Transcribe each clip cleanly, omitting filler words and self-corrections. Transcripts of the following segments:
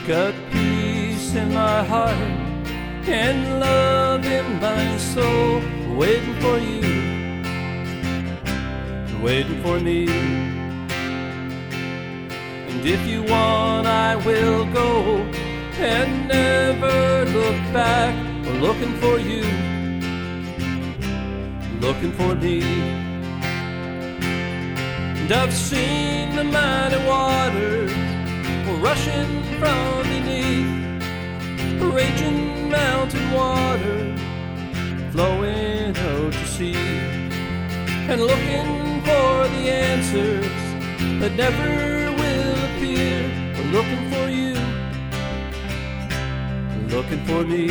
got peace in my heart and love in my soul, waiting for you, waiting for me. And if you want, I will go and never look back. We're looking for you, looking for me. And I've seen the mighty waters rushing from beneath, raging mountain water flowing out to sea, and looking for the answers that never will appear. We're looking for you, looking for me.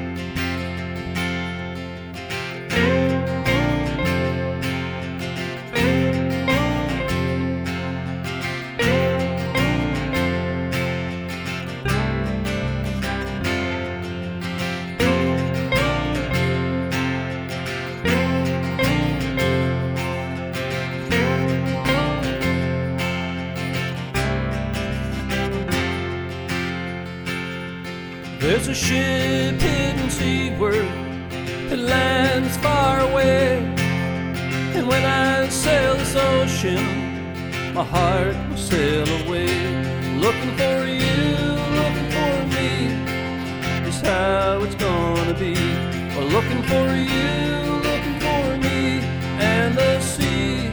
There's a ship hidden seaward that lands far away, and when I sail this ocean, my heart will sail away. Looking for you, looking for me, is how it's gonna be. We're looking for you, looking for me, and the sea.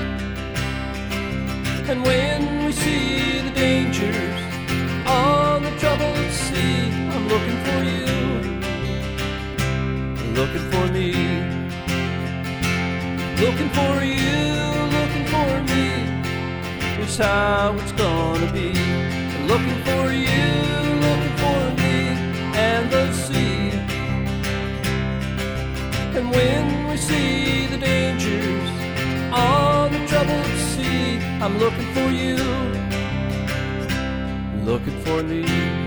And when we see the dangers, all the trouble at sea, I'm looking for you, looking for me. Looking for you, looking for me, is how it's gonna be. Looking for you, looking for me, and the sea. And when we see the dangers, all the trouble at sea, I'm looking for you, looking for me.